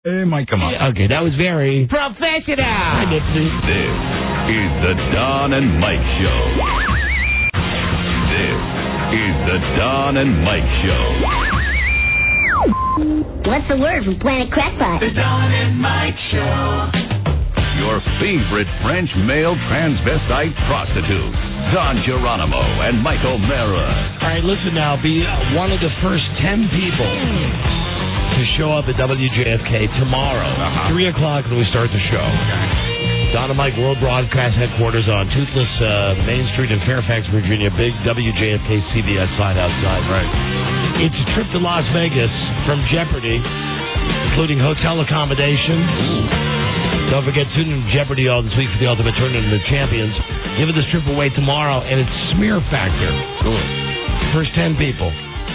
It might come up. Okay, that was very professional. Hi, Nipsey. This is the Don and Mike Show. This is the Don and Mike Show. What's the word from Planet Crackpot? The Don and Mike Show. Your favorite French male transvestite prostitutes, Don Geronimo and Mike O'Mara. All right, listen now. Be one of the first 10 people to show up at WJFK tomorrow, 3 o'clock when we start the show. Don and Mike World Broadcast Headquarters on Toothless Main Street in Fairfax, Virginia. Big WJFK CBS sign outside. Right. It's a trip to Las Vegas from Jeopardy, including hotel accommodation. Don't forget, tune in to Jeopardy all this week for the Ultimate Tournament of Champions. Giving this trip away tomorrow, and it's Smear Factor. Cool. First 10 people.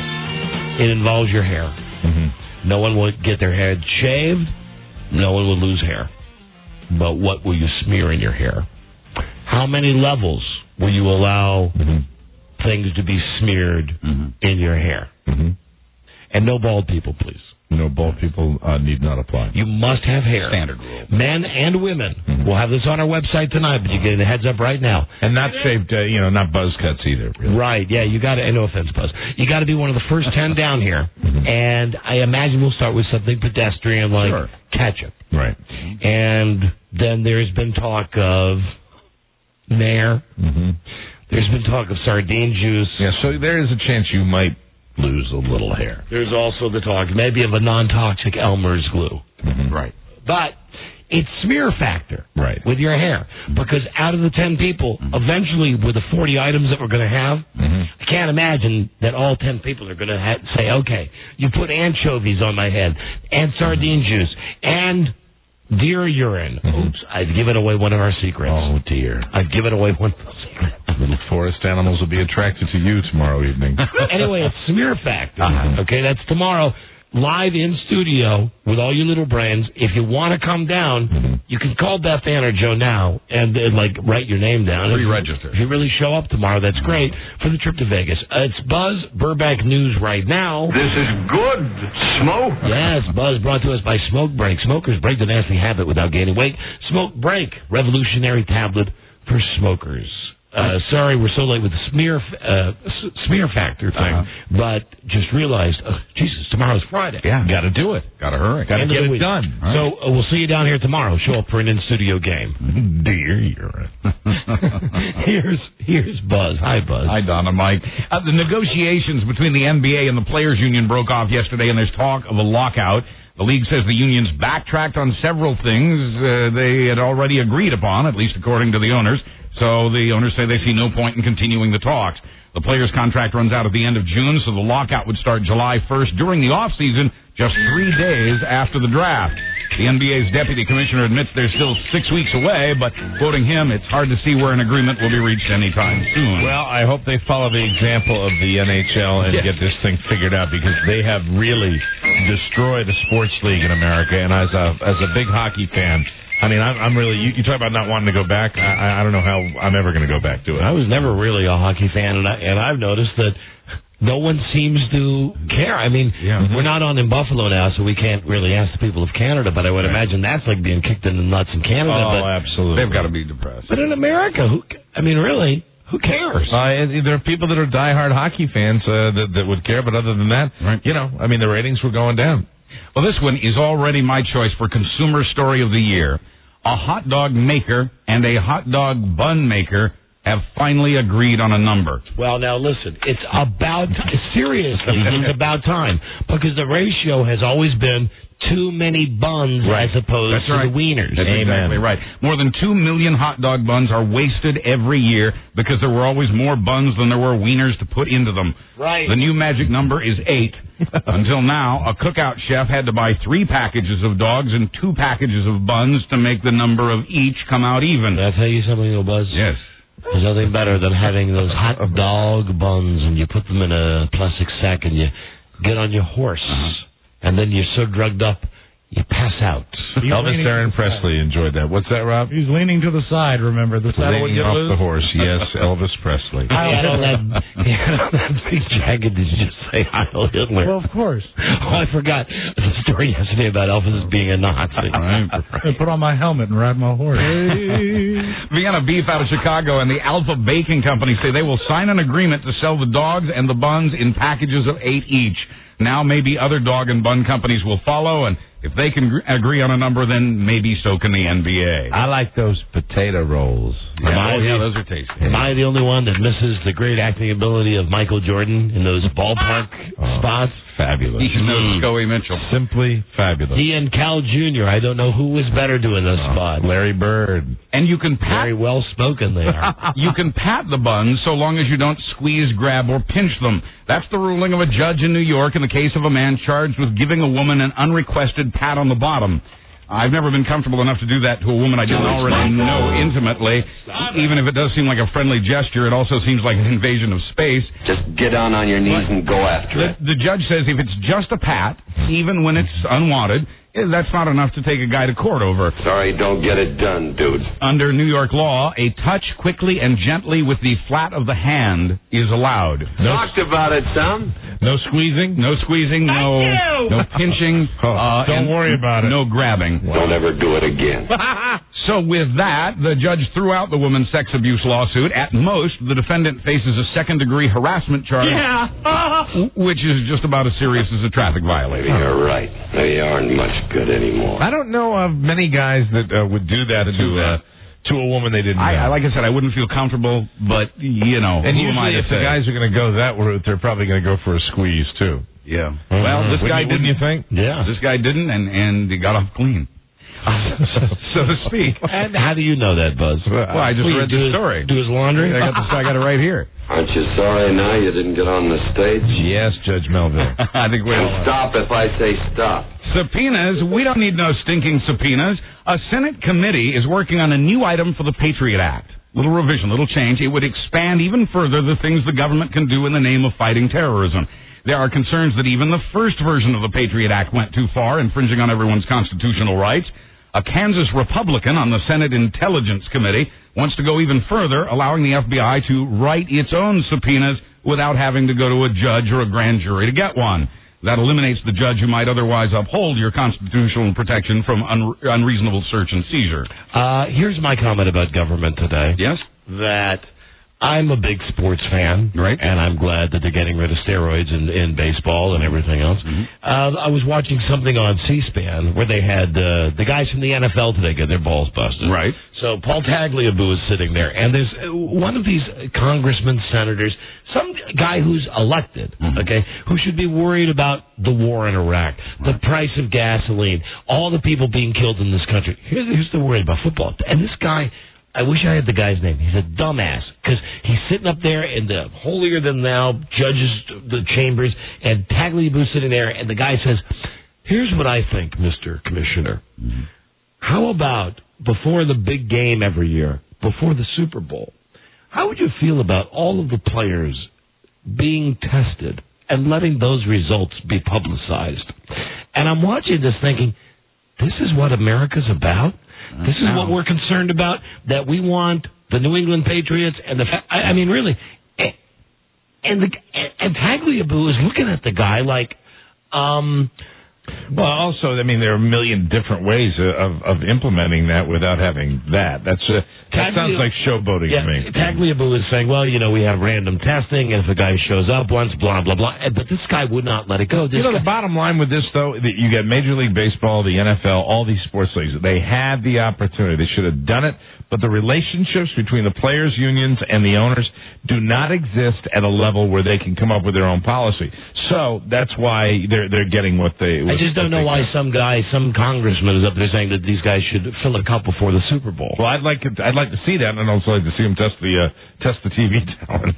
It involves your hair. Mm-hmm. No one will get their head shaved. No one will lose hair. But what will you smear in your hair? How many levels will you allow things to be smeared in your hair? Mm-hmm. And no bald people, please. No, bald people need not apply. You must have hair. Standard rule. Men and women. We'll have this on our website tonight, but you're getting a heads up right now. And not shaved, not buzz cuts either. Really. Right, yeah, you got to, no offense, Buzz. You got to be one of the first 10 down here. And I imagine we'll start with something pedestrian like ketchup. Right. And then there's been talk of Nair. There's been talk of sardine juice. Yeah, so there is a chance you might lose a little hair. There's also the talk maybe of a non-toxic Elmer's glue. Right. But it's Smear Factor with your hair. Because out of the 10 people, eventually with the 40 items that we're going to have, I can't imagine that all 10 people are going to say, okay, you put anchovies on my head, and sardine juice, and deer urine. Oops, I've given away one of our secrets. Oh, dear. I've given away one of our secrets. Little forest animals will be attracted to you tomorrow evening. Anyway, it's Smear Factor. Okay, that's tomorrow. Live in studio with all your little brains. If you want to come down, you can call Beth Ann or Joe now and write your name down. Pre-register. If you really show up tomorrow, that's great for the trip to Vegas. It's Buzz Burbank News right now. This is good smoke. Yes, Buzz brought to us by Smoke Break. Smokers break the nasty habit without gaining weight. Smoke Break, revolutionary tablet for smokers. Sorry, we're so late with the Smear Factor thing, but just realized, Jesus, tomorrow's Friday. Yeah, got to do it. Got to hurry. Got to get it done. Right. So we'll see you down here tomorrow. Show up for an in-studio game. Dear urine. Here's Buzz. Hi, Buzz. Hi, Don and Mike. The negotiations between the NBA and the Players Union broke off yesterday, and there's talk of a lockout. The league says the union's backtracked on several things they had already agreed upon, at least according to the owners. So the owners say they see no point in continuing the talks. The players' contract runs out at the end of June, so the lockout would start July 1st during the off-season, just 3 days after the draft. The NBA's deputy commissioner admits they're still 6 weeks away, but quoting him, it's hard to see where an agreement will be reached anytime soon. Well, I hope they follow the example of the NHL and get this thing figured out, because they have really destroyed the sports league in America. And as a big hockey fan, I mean, I'm really, you talk about not wanting to go back. I don't know how I'm ever going to go back to it. I was never really a hockey fan, and I've noticed that no one seems to care. I mean, we're not on in Buffalo now, so we can't really ask the people of Canada, but I would imagine that's like being kicked in the nuts in Canada. Oh, absolutely. They've got to be depressed. But in America, really, who cares? There are people that are diehard hockey fans that would care, but other than that, the ratings were going down. Well, this one is already my choice for Consumer Story of the Year. A hot dog maker and a hot dog bun maker have finally agreed on a number. Well, now listen, it's about time, because the ratio has always been too many buns as opposed to the wieners. That's exactly right. More than 2 million hot dog buns are wasted every year because there were always more buns than there were wieners to put into them. Right. The new magic number is 8. Until now, a cookout chef had to buy 3 packages of dogs and 2 packages of buns to make the number of each come out even. Did I tell you something, Buzz? Yes. There's nothing better than having those hot dog buns, and you put them in a plastic sack and you get on your horse. And then you're so drugged up, you pass out. Elvis Aaron Presley enjoyed that. What's that, Rob? He's leaning to the side, remember. The saddle would Leaning get off loose. the horse. Yes, Elvis Presley. He had on that big jacket. Did you just say Heil Hitler? Well, of course. Oh, I forgot the story yesterday about Elvis being a Nazi. I put on my helmet and ride my horse. Vienna Beef out of Chicago and the Alpha Baking Company say they will sign an agreement to sell the dogs and the buns in packages of 8 each. Now maybe other dog and bun companies will follow, and if they can agree on a number, then maybe so can the NBA. I like those potato rolls. Those are tasty. Am I the only one that misses the great acting ability of Michael Jordan in those ballpark spots? Fabulous. He knows Scoey Mitchell. Simply fabulous. He and Cal Jr., I don't know who was better doing those spots. Larry Bird. And you can pat... Very well spoken there. You can pat the buns so long as you don't squeeze, grab, or pinch them. That's the ruling of a judge in New York in the case of a man charged with giving a woman an unrequested pat on the bottom. I've never been comfortable enough to do that to a woman I didn't already know intimately. Even if it does seem like a friendly gesture, it also seems like an invasion of space. Just get down on your knees and go after it. The judge says if it's just a pat, even when it's unwanted, that's not enough to take a guy to court over. Sorry, don't get it done, dude. Under New York law, a touch quickly and gently with the flat of the hand is allowed. Talked about it some. No squeezing? No squeezing, no pinching. Don't worry about it. No grabbing. Don't ever do it again. So with that, the judge threw out the woman's sex abuse lawsuit. At most, the defendant faces a second-degree harassment charge, which is just about as serious as a traffic violation. Maybe you're right. They aren't much good anymore. I don't know of many guys that would do that to a woman they didn't know. Like I said, I wouldn't feel comfortable, but, you know, and who am I usually to if the guys are going to go that route, they're probably going to go for a squeeze, too. Yeah. Well, this guy didn't. You think? Yeah. This guy didn't, and he got off clean. So to speak. And how do you know that, Buzz? Well, I just read the story. Do his laundry? I got it right here. Aren't you sorry now you didn't get on the stage? Yes, Judge Melville. I think we're... And stop if I say stop. Subpoenas? We don't need no stinking subpoenas. A Senate committee is working on a new item for the Patriot Act. Little revision, little change. It would expand even further the things the government can do in the name of fighting terrorism. There are concerns that even the first version of the Patriot Act went too far, infringing on everyone's constitutional rights. A Kansas Republican on the Senate Intelligence Committee wants to go even further, allowing the FBI to write its own subpoenas without having to go to a judge or a grand jury to get one. That eliminates the judge who might otherwise uphold your constitutional protection from unreasonable search and seizure. Here's my comment about government today. Yes? That I'm a big sports fan, right? And I'm glad that they're getting rid of steroids in baseball and everything else. I was watching something on C-SPAN where they had the guys from the NFL today get their balls busted. Right. So Paul Tagliabue is sitting there, and there's one of these congressmen, senators, some guy who's elected, okay, who should be worried about the war in Iraq, the price of gasoline, all the people being killed in this country. Here's the worry about football. And this guy... I wish I had the guy's name. He's a dumbass because he's sitting up there in the holier-than-thou judges, the chambers, and Tagliabue's sitting there, and the guy says, here's what I think, Mr. Commissioner. How about before the big game every year, before the Super Bowl, how would you feel about all of the players being tested and letting those results be publicized? And I'm watching this thinking, this is what America's about? This is what we're concerned about, that we want the New England Patriots and I mean, really. And Tagliabue is looking at the guy like, well, also, I mean, there are a million different ways of implementing that without having that. That sounds like showboating to me. Tagliabue is saying, well, we have random testing, and if a guy shows up once, blah, blah, blah. But this guy would not let it go. The bottom line with this, though, that you get Major League Baseball, the NFL, all these sports leagues, they had the opportunity. They should have done it, but the relationships between the players' unions and the owners do not exist at a level where they can come up with their own policy. So that's why they're getting what they... I just don't know why some congressman is up there saying that these guys should fill a cup before the Super Bowl. Well, I'd like to see that, and I'd also like to see them test the TV talent.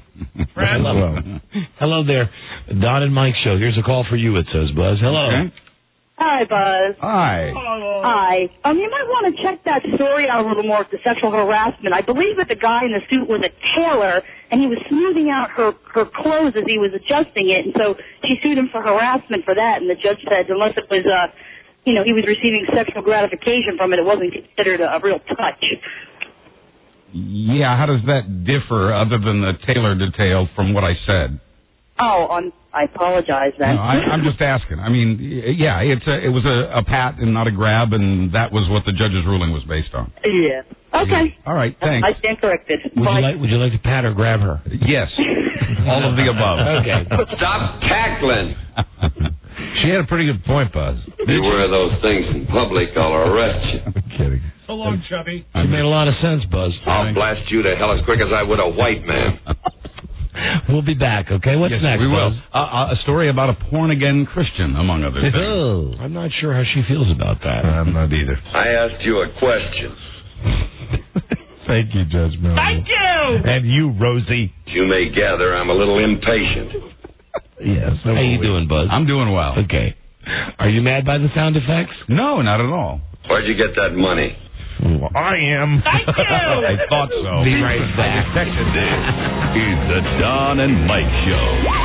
Hello there, Don and Mike show. Here's a call for you. It says, Buzz. Hello. Okay. Hi, Buzz. Hi. Hi. You might want to check that story out a little more with the sexual harassment. I believe that the guy in the suit was a tailor, and he was smoothing out her clothes as he was adjusting it, and so she sued him for harassment for that, and the judge said unless it was he was receiving sexual gratification from it, it wasn't considered a real touch. Yeah, how does that differ other than the tailored detail from what I said? Oh, I apologize then. No, I'm just asking. I mean, yeah, it was a pat and not a grab, and that was what the judge's ruling was based on. Yeah. Okay. All right, thanks. I stand corrected. Would you like to pat or grab her? Yes. All of the above. Okay. Stop cackling. She had a pretty good point, Buzz. You wear those things in public, I'll arrest you. I'm kidding. So long, Chubby. You made a lot of sense, Buzz. I'll blast you to hell as quick as I would a white man. We'll be back, okay? What's Yes, next, we will. Buzz? A story about a born-again Christian, among other things. Oh, I'm not sure how she feels about that. I'm not either. I asked you a question. Thank you, Judge Miller. Thank you! And you, Rosie. As you may gather, I'm a little impatient. Yes. How you doing, Buzz? I'm doing well. Okay. Are you mad by the sound effects? No, not at all. Where'd you get that money? I am. Thank you! I thought so. Be right back. This is the Don and Mike Show.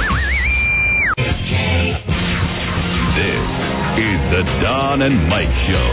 This is the Don and Mike Show.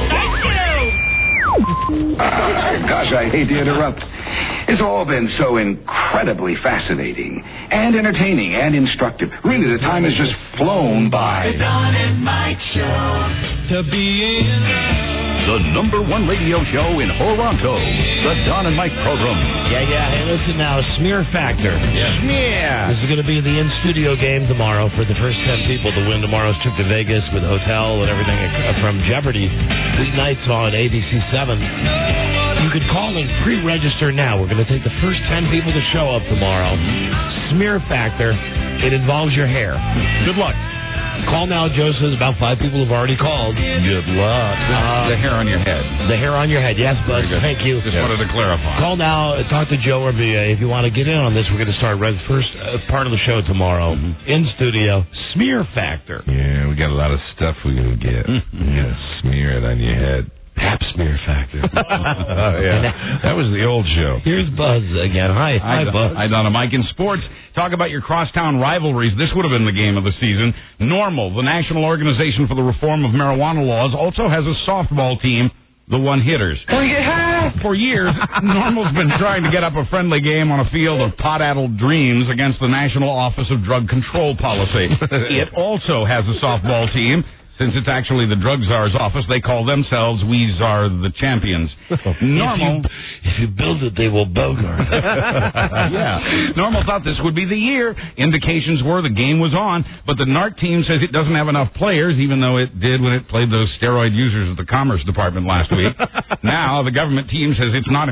Gosh, I hate to interrupt. It's all been so incredibly fascinating and entertaining and instructive. Really, the time has just flown by. The Don and Mike Show. To be in The #1 radio show in Toronto. The Don and Mike program. Yeah. Hey, listen now. Smear Factor. Smear. This is going to be the in-studio game tomorrow for the first 10 people to win tomorrow's trip to Vegas with hotel and everything from Jeopardy. Weeknights on ABC 7. You could call and pre-register now. We're going to take the first 10 people to show up tomorrow. Smear Factor. It involves your hair. Good luck. Call now, Joe says about 5 people have already called. Good luck. The hair on your head. The hair on your head. Yes, Buzz. Thank you. Just wanted to clarify. Call now. Talk to Joe or BA if you want to get in on this. We're going to start right the first part of the show tomorrow in studio. Smear Factor. Yeah, we got a lot of stuff we're going to get. Yeah, smear it on your head. Pap Smear Factor. Yeah, that was the old show. Here's Buzz again. Hi, Buzz. Hi, Donna Mike. In sports, talk about your crosstown rivalries. This would have been the game of the season. NORML, the National Organization for the Reform of Marijuana Laws, also has a softball team, the One Hitters. For years, NORML's been trying to get up a friendly game on a field of pot-addled dreams against the National Office of Drug Control Policy. It also has a softball team. Since it's actually the drug czar's office, they call themselves We Czar the Champions. NORML. If you build it, they will bogart. Yeah. NORML thought this would be the year. Indications were the game was on, but the NART team says it doesn't have enough players, even though it did when it played those steroid users at the Commerce Department last week. Now the government team says it's not